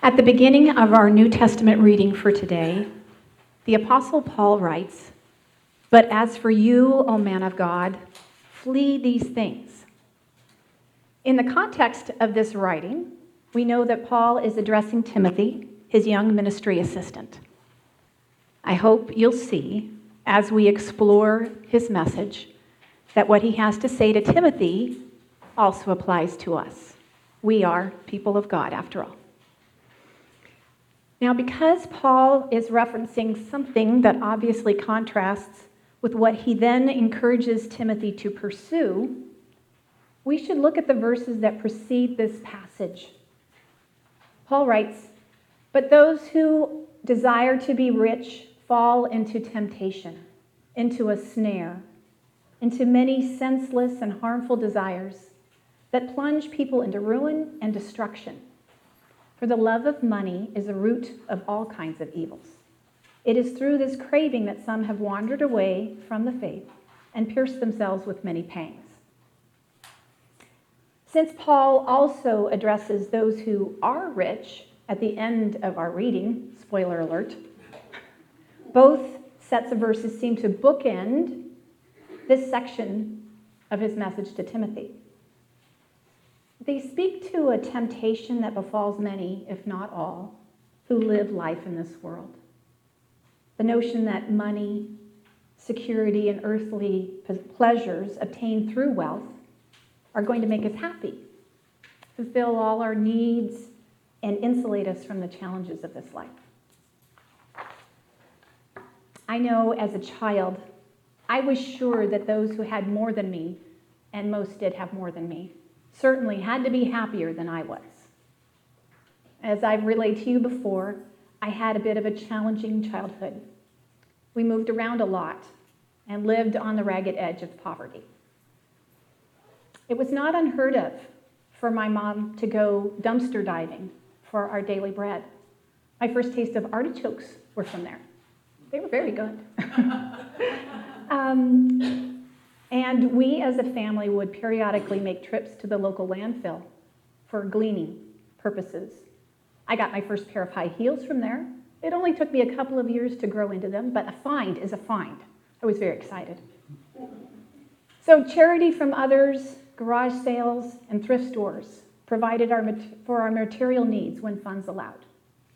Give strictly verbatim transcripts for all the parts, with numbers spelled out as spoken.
At the beginning of our New Testament reading for today, the Apostle Paul writes, "But as for you, O man of God, flee these things." In the context of this writing, we know that Paul is addressing Timothy, his young ministry assistant. I hope you'll see, as we explore his message, that what he has to say to Timothy also applies to us. We are people of God, after all. Now, because Paul is referencing something that obviously contrasts with what he then encourages Timothy to pursue, we should look at the verses that precede this passage. Paul writes, "But those who desire to be rich fall into temptation, into a snare, into many senseless and harmful desires that plunge people into ruin and destruction. For the love of money is the root of all kinds of evils. It is through this craving that some have wandered away from the faith and pierced themselves with many pangs." Since Paul also addresses those who are rich at the end of our reading, spoiler alert, both sets of verses seem to bookend this section of his message to Timothy. They speak to a temptation that befalls many, if not all, who live life in this world. The notion that money, security, and earthly pleasures obtained through wealth are going to make us happy, fulfill all our needs, and insulate us from the challenges of this life. I know as a child, I was sure that those who had more than me, and most did have more than me, certainly had to be happier than I was. As I've relayed to you before, I had a bit of a challenging childhood. We moved around a lot and lived on the ragged edge of poverty. It was not unheard of for my mom to go dumpster diving for our daily bread. My first taste of artichokes were from there. They were very good. um, And we as a family would periodically make trips to the local landfill for gleaning purposes. I got my first pair of high heels from there. It only took me a couple of years to grow into them, but a find is a find. I was very excited. So charity from others, garage sales, and thrift stores provided our, for our material needs when funds allowed.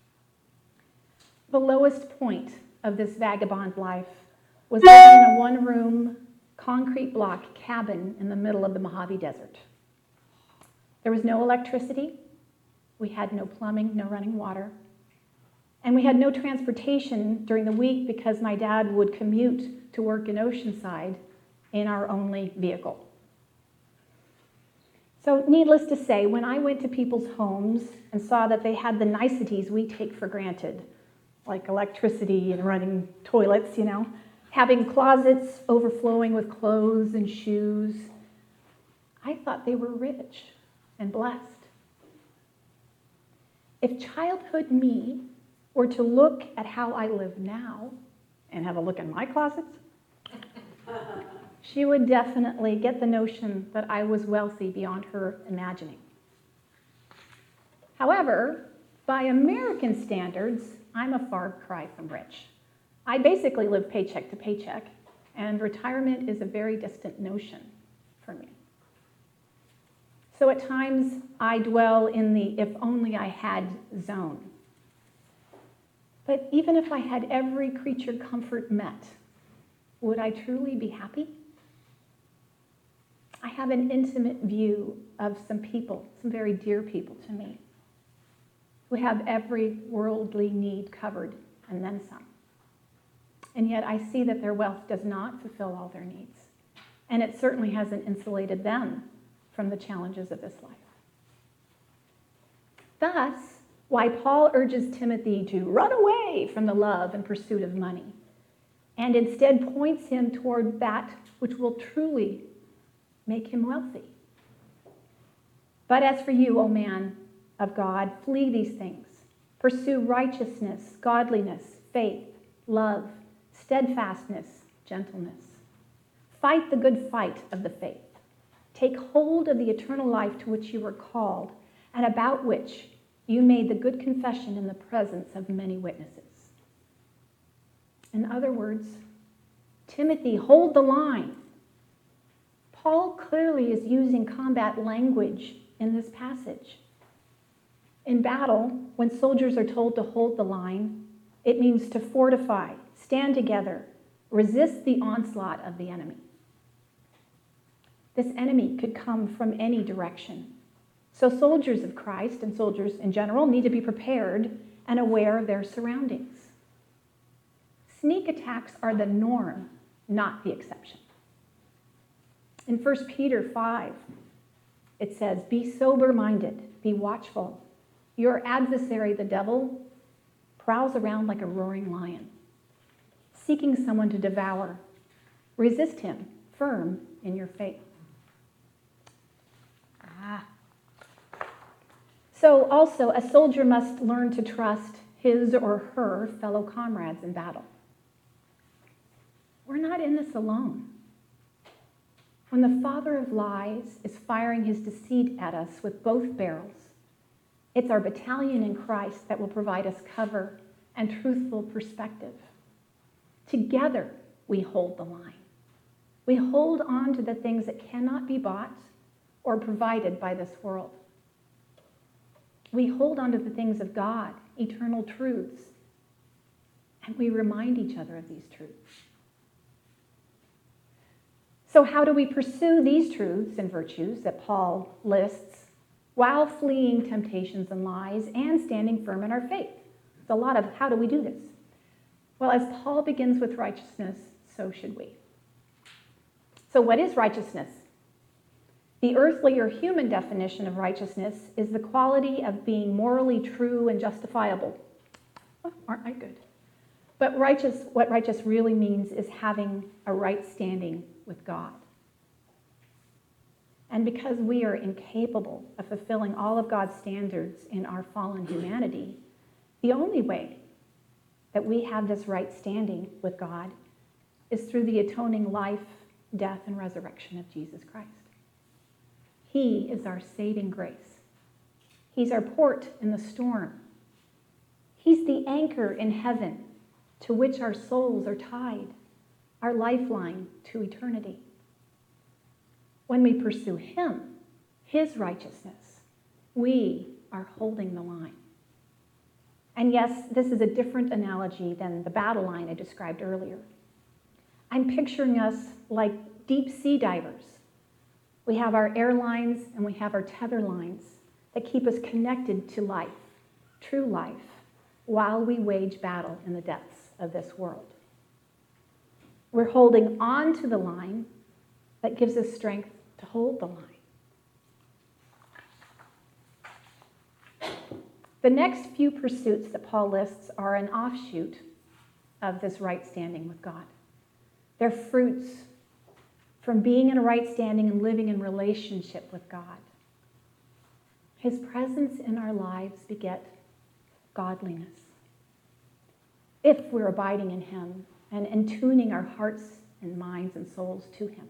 The lowest point of this vagabond life was living in a one-room, concrete block cabin in the middle of the Mojave Desert. There was no electricity, we had no plumbing, no running water, and we had no transportation during the week because my dad would commute to work in Oceanside in our only vehicle. So needless to say, when I went to people's homes and saw that they had the niceties we take for granted, like electricity and running toilets, you know, having closets overflowing with clothes and shoes, I thought they were rich and blessed. If childhood me were to look at how I live now and have a look in my closets, she would definitely get the notion that I was wealthy beyond her imagining. However, by American standards, I'm a far cry from rich. I basically live paycheck to paycheck, and retirement is a very distant notion for me. So at times, I dwell in the if only I had zone. But even if I had every creature comfort met, would I truly be happy? I have an intimate view of some people, some very dear people to me, who have every worldly need covered and then some. And yet I see that their wealth does not fulfill all their needs. And it certainly hasn't insulated them from the challenges of this life. Thus, why Paul urges Timothy to run away from the love and pursuit of money, and instead points him toward that which will truly make him wealthy. "But as for you, O man of God, flee these things. Pursue righteousness, godliness, faith, love, steadfastness, gentleness. Fight the good fight of the faith. Take hold of the eternal life to which you were called and about which you made the good confession in the presence of many witnesses. In other words, Timothy, hold the line. Paul clearly is using combat language in this passage. In battle, when soldiers are told to hold the line, it means to fortify, stand together, resist the onslaught of the enemy. This enemy could come from any direction. So soldiers of Christ and soldiers in general need to be prepared and aware of their surroundings. Sneak attacks are the norm, not the exception. In First Peter five, it says, "Be sober-minded, be watchful. Your adversary, the devil, prowls around like a roaring lion, seeking someone to devour. Resist him, firm in your faith." Ah. So also, a soldier must learn to trust his or her fellow comrades in battle. We're not in this alone. When the father of lies is firing his deceit at us with both barrels, it's our battalion in Christ that will provide us cover and truthful perspective. Together, we hold the line. We hold on to the things that cannot be bought or provided by this world. We hold on to the things of God, eternal truths, and we remind each other of these truths. So how do we pursue these truths and virtues that Paul lists while fleeing temptations and lies and standing firm in our faith? It's a lot of how do we do this? Well, as Paul begins with righteousness, so should we. So what is righteousness? The earthly or human definition of righteousness is the quality of being morally true and justifiable. Oh, aren't I good? But righteous, what righteous really means is having a right standing with God. And because we are incapable of fulfilling all of God's standards in our fallen humanity, the only way that we have this right standing with God is through the atoning life, death, and resurrection of Jesus Christ. He is our saving grace. He's our port in the storm. He's the anchor in heaven to which our souls are tied, our lifeline to eternity. When we pursue him, his righteousness, we are holding the line. And yes, this is a different analogy than the battle line I described earlier. I'm picturing us like deep sea divers. We have our airlines and we have our tether lines that keep us connected to life, true life, while we wage battle in the depths of this world. We're holding on to the line that gives us strength to hold the line. The next few pursuits that Paul lists are an offshoot of this right standing with God. They're fruits from being in a right standing and living in relationship with God. His presence in our lives beget godliness. If we're abiding in him and in tuning our hearts and minds and souls to him.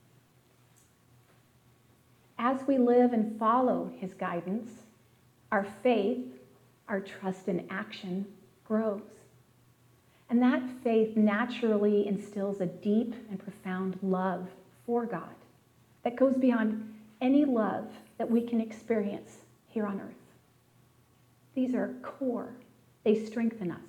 As we live and follow his guidance, our faith, our trust in action grows. And that faith naturally instills a deep and profound love for God that goes beyond any love that we can experience here on earth. These are core. They strengthen us.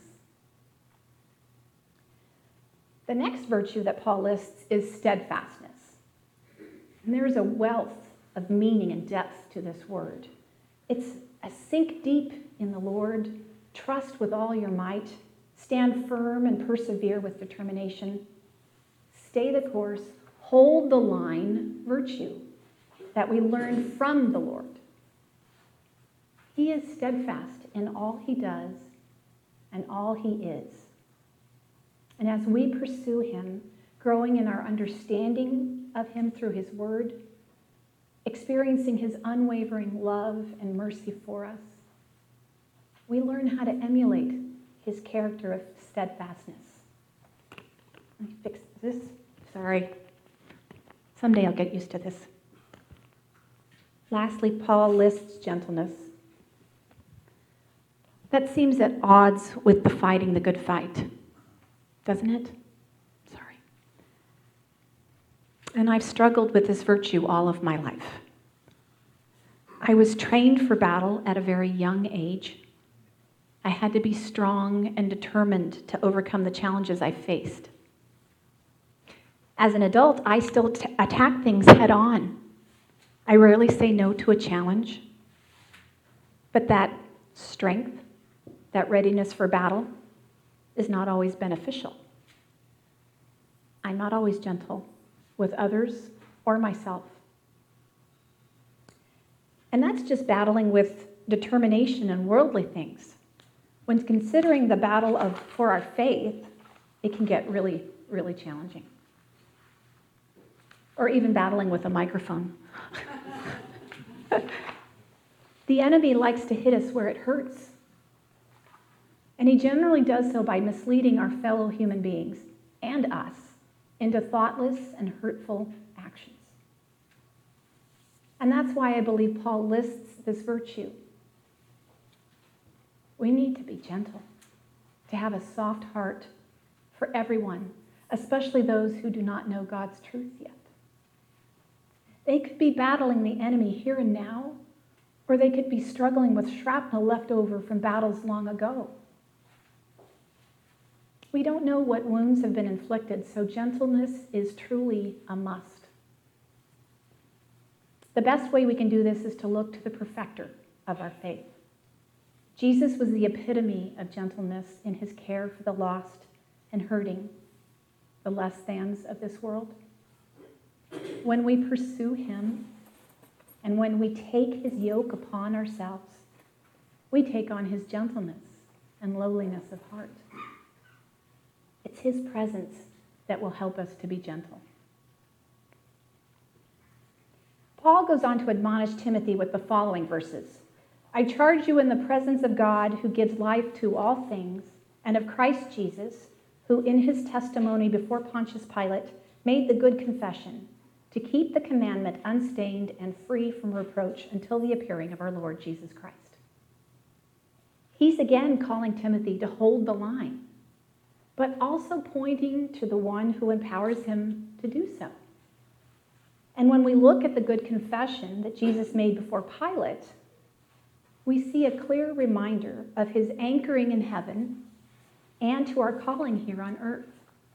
The next virtue that Paul lists is steadfastness. And there's a wealth of meaning and depth to this word. It's a sink deep in the Lord, trust with all your might, stand firm and persevere with determination, stay the course, hold the line virtue that we learn from the Lord. He is steadfast in all he does and all he is. And as we pursue him, growing in our understanding of him through his word, experiencing his unwavering love and mercy for us, we learn how to emulate his character of steadfastness. Let me fix this. Sorry. Someday I'll get used to this. Lastly, Paul lists gentleness. That seems at odds with the fighting the good fight, doesn't it? Sorry. And I've struggled with this virtue all of my life. I was trained for battle at a very young age. I had to be strong and determined to overcome the challenges I faced. As an adult, I still t- attack things head on. I rarely say no to a challenge. But that strength, that readiness for battle, is not always beneficial. I'm not always gentle with others or myself. And that's just battling with determination and worldly things. When considering the battle of for our faith, it can get really, really challenging. Or even battling with a microphone. The enemy likes to hit us where it hurts. And he generally does so by misleading our fellow human beings and us into thoughtless and hurtful actions. And that's why I believe Paul lists this virtue. We need to be gentle, to have a soft heart for everyone, especially those who do not know God's truth yet. They could be battling the enemy here and now, or they could be struggling with shrapnel left over from battles long ago. We don't know what wounds have been inflicted, so gentleness is truly a must. The best way we can do this is to look to the perfecter of our faith. Jesus was the epitome of gentleness in his care for the lost and hurting, the less thans of this world. When we pursue him and when we take his yoke upon ourselves, we take on his gentleness and lowliness of heart. It's his presence that will help us to be gentle. Paul goes on to admonish Timothy with the following verses. I charge you in the presence of God who gives life to all things, and of Christ Jesus, who in his testimony before Pontius Pilate made the good confession, to keep the commandment unstained and free from reproach until the appearing of our Lord Jesus Christ. He's again calling Timothy to hold the line, but also pointing to the one who empowers him to do so. And when we look at the good confession that Jesus made before Pilate, we see a clear reminder of his anchoring in heaven and to our calling here on earth.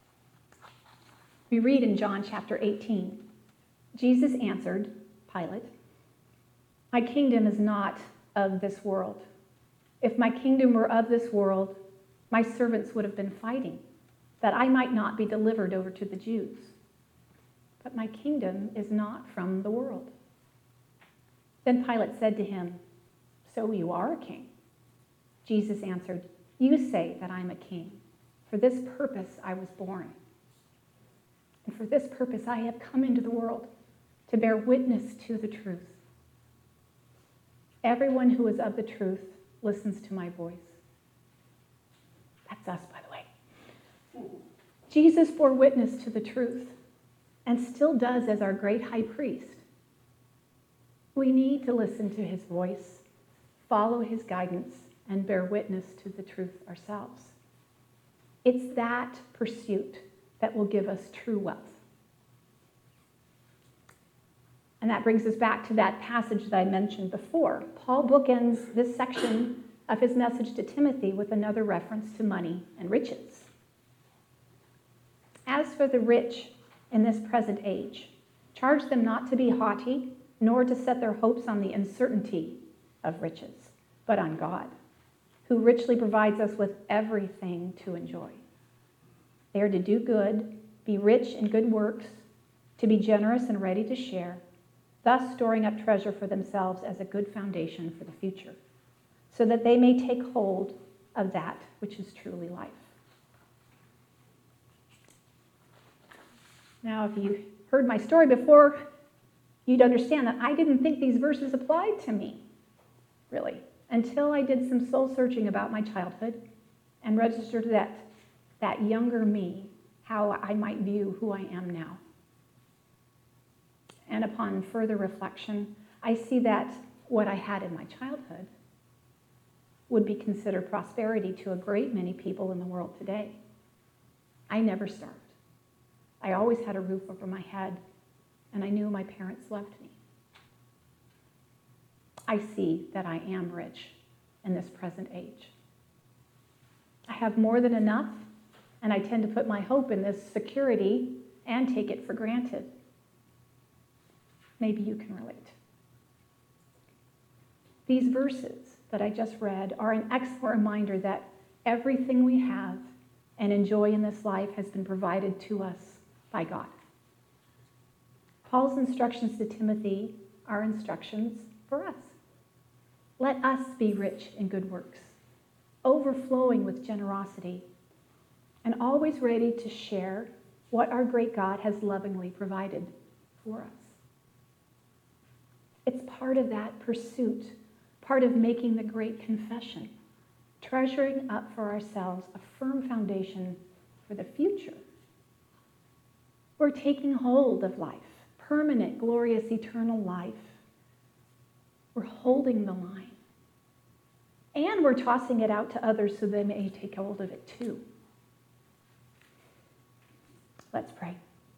We read in John chapter eighteen, Jesus answered Pilate, my kingdom is not of this world. If my kingdom were of this world, my servants would have been fighting, that I might not be delivered over to the Jews. But my kingdom is not from the world. Then Pilate said to him, so you are a king. Jesus answered, you say that I'm a king. For this purpose I was born. And for this purpose I have come into the world, to bear witness to the truth. Everyone who is of the truth listens to my voice. That's us, by the way. Jesus bore witness to the truth and still does as our great high priest. We need to listen to his voice, follow his guidance, and bear witness to the truth ourselves. It's that pursuit that will give us true wealth. And that brings us back to that passage that I mentioned before. Paul bookends this section of his message to Timothy with another reference to money and riches. As for the rich in this present age, charge them not to be haughty, nor to set their hopes on the uncertainty of riches, but on God, who richly provides us with everything to enjoy. They are to do good, be rich in good works, to be generous and ready to share, thus storing up treasure for themselves as a good foundation for the future, so that they may take hold of that which is truly life. Now, if you heard my story before, you'd understand that I didn't think these verses applied to me, really, until I did some soul searching about my childhood and registered that, that younger me, how I might view who I am now. And upon further reflection, I see that what I had in my childhood would be considered prosperity to a great many people in the world today. I never starved. I always had a roof over my head, and I knew my parents loved me. I see that I am rich in this present age. I have more than enough, and I tend to put my hope in this security and take it for granted. Maybe you can relate. These verses that I just read are an excellent reminder that everything we have and enjoy in this life has been provided to us by God. Paul's instructions to Timothy are instructions for us. Let us be rich in good works, overflowing with generosity, and always ready to share what our great God has lovingly provided for us. It's part of that pursuit, part of making the great confession, treasuring up for ourselves a firm foundation for the future. We're taking hold of life, permanent, glorious, eternal life. We're holding the line. And we're tossing it out to others so they may take hold of it too. Let's pray.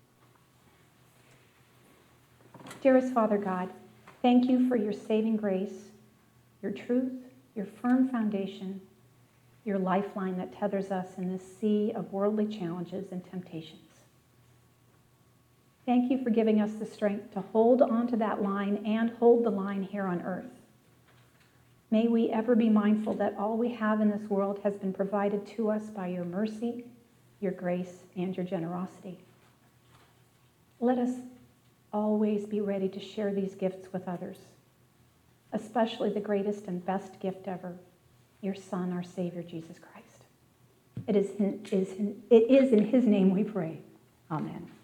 Dearest Father God, thank you for your saving grace, your truth, your firm foundation, your lifeline that tethers us in this sea of worldly challenges and temptations. Thank you for giving us the strength to hold onto that line and hold the line here on earth. May we ever be mindful that all we have in this world has been provided to us by your mercy, your grace, and your generosity. Let us always be ready to share these gifts with others, especially the greatest and best gift ever, your Son, our Savior, Jesus Christ. It is in, is in, it is in his name we pray. Amen.